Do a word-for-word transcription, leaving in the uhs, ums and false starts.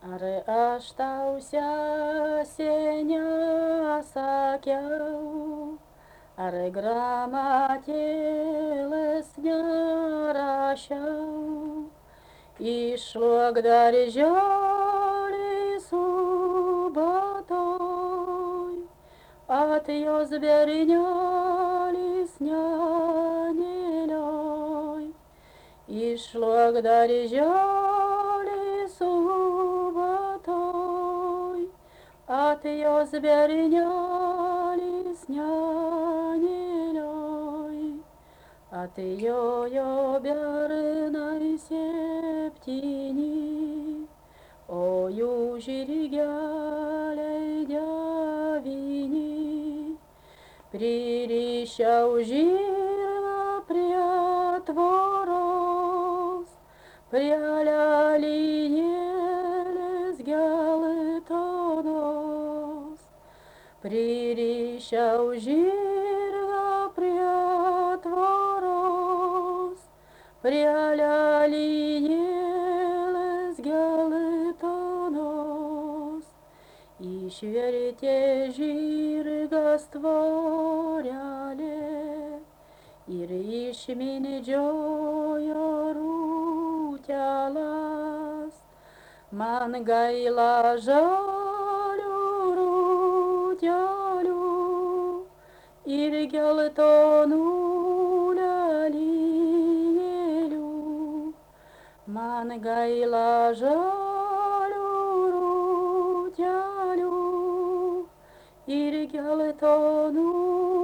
Ar aš tau seniai sakiau, ar gramatėlės nerašiau, išlok darželį subatoj, atjos bernelis nenėlioj, išlok darželį subatoj, atjos bernelis nenėlioj. Atjojo bernai septyni, o jų žirgeliai devyni. Pririšau žirgą prie tvoros, prie lelijėlės geltonos. Pririšau žirgą prie tvoros, prie lelijėlės geltonos. Išvertė žirgas tvorelė ir išmindžiojo rūtelas. Man gaila žalių rūtelių ir geltonų lelijėlių. Man gaila žalių rūtelių ir geltonų